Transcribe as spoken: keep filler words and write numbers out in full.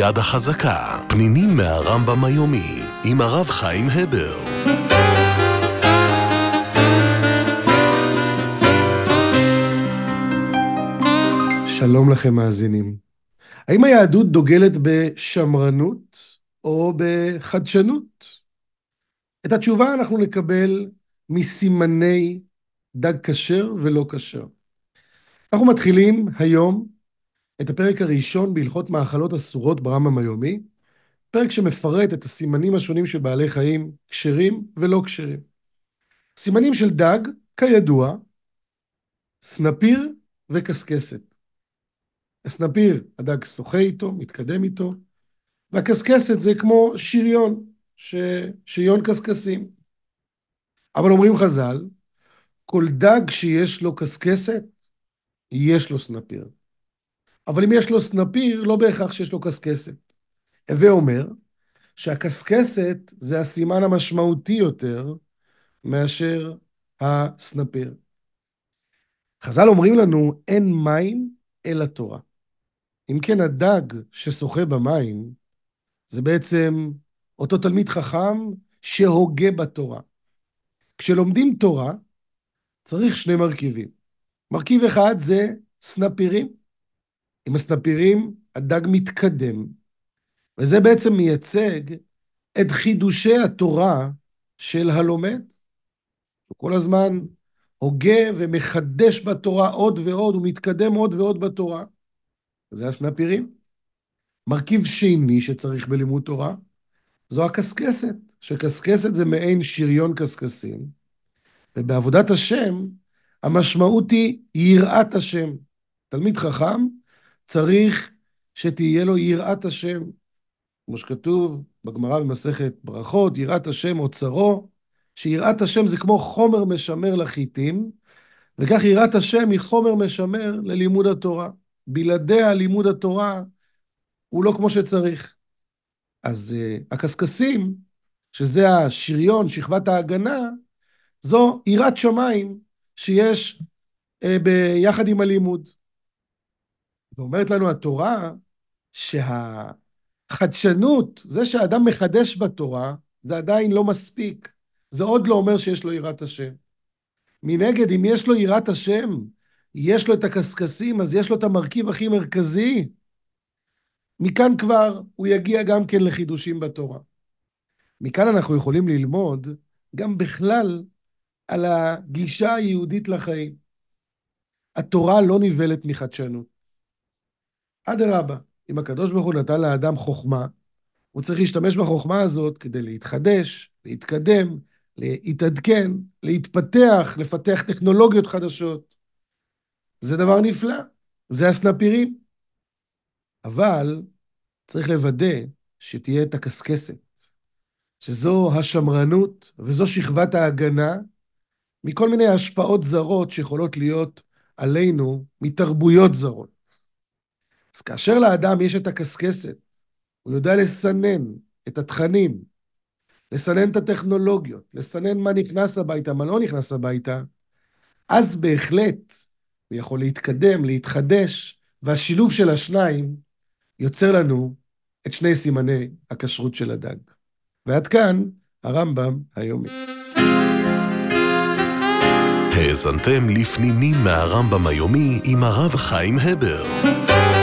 יד החזקה, פנינים מהרמב"ם היומי, עם הרב חיים הבר. שלום לכם מאזינים. האם היהדות דוגלת בשמרנות או בחדשנות? את התשובה אנחנו נקבל מסימני דג כשר ולא כשר. אנחנו מתחילים היום את הפרק הראשון בהלכות מאכלות אסורות ברמב"ם היומי, פרק שמפרט את הסימנים השונים של בעלי חיים, כשרים ולא כשרים. סימנים של דג, כידוע, סנפיר וקסקסת. הסנפיר, הדג שוחה איתו, מתקדם איתו, והקסקסת זה כמו שריון, ש... שריון קסקסים. אבל אומרים חז"ל, כל דג שיש לו קסקסת, יש לו סנפיר. אבל אם יש לו סנפיר, לא בהכרח שיש לו קסקסת. הווה אומר, שהקסקסת זה הסימן המשמעותי יותר, מאשר הסנפיר. חז"ל אומרים לנו, אין מים אלא תורה. אם כן, הדג ששוחה במים, זה בעצם אותו תלמיד חכם שהוגה בתורה. כשלומדים תורה, צריך שני מרכיבים. מרכיב אחד זה סנפירים. עם הסנפירים, הדג מתקדם. וזה בעצם מייצג את חידושי התורה של הלומד. הוא כל הזמן הוגה ומחדש בתורה עוד ועוד, הוא מתקדם עוד ועוד בתורה. זה הסנפירים. מרכיב שני שצריך בלימוד תורה, זו הקסקסת, שקסקסת זה מעין שריון קסקסים, ובעבודת השם, המשמעות היא יראת השם. תלמיד חכם צריך שתהיה לו יראת השם, כמו שכתוב בגמרא במסכת ברכות, יראת השם אוצרו, שיראת השם זה כמו חומר משמר לחיטים, וכך יראת השם היא חומר משמר ללימוד התורה. בלעדיה לימוד התורה הוא לא כמו שצריך. אז uh, הקסקסים, שזה השריון, שכבת ההגנה, זו יראת שמיים שיש uh, ביחד עם הלימוד. ואומרת לנו התורה שהחדשנות, זה שהאדם מחדש בתורה, זה עדיין לא מספיק. זה עוד לא אומר שיש לו יראת השם. מנגד, אם יש לו יראת השם, יש לו את הקסקסים, אז יש לו את המרכיב הכי מרכזי, מכאן כבר הוא יגיע גם כן לחידושים בתורה. מכאן אנחנו יכולים ללמוד גם בכלל על הגישה היהודית לחיים. התורה לא נבלת מחדשנות. אדרבה, אם הקדוש ברוך הוא נתן לאדם חוכמה, הוא צריך להשתמש בחוכמה הזאת כדי להתחדש, להתקדם, להתעדכן, להתפתח, לפתח טכנולוגיות חדשות. זה דבר נפלא, זה הסנפירים. אבל צריך לוודא שתהיה את הקסקסת, שזו השמרנות וזו שכבת ההגנה מכל מיני השפעות זרות שיכולות להיות עלינו מתרבויות זרות. אז כאשר לאדם יש את הקסקסת, הוא יודע לסנן את התכנים, לסנן את הטכנולוגיות, לסנן מה נכנס הביתה, מה לא נכנס הביתה, אז בהחלט הוא יכול להתקדם, להתחדש, והשילוב של השניים יוצר לנו את שני סימני הכשרות של הדג. ועד כאן הרמב"ם היומי. האזנתם לפנינים מהרמב"ם היומי עם הרב חיים הבר.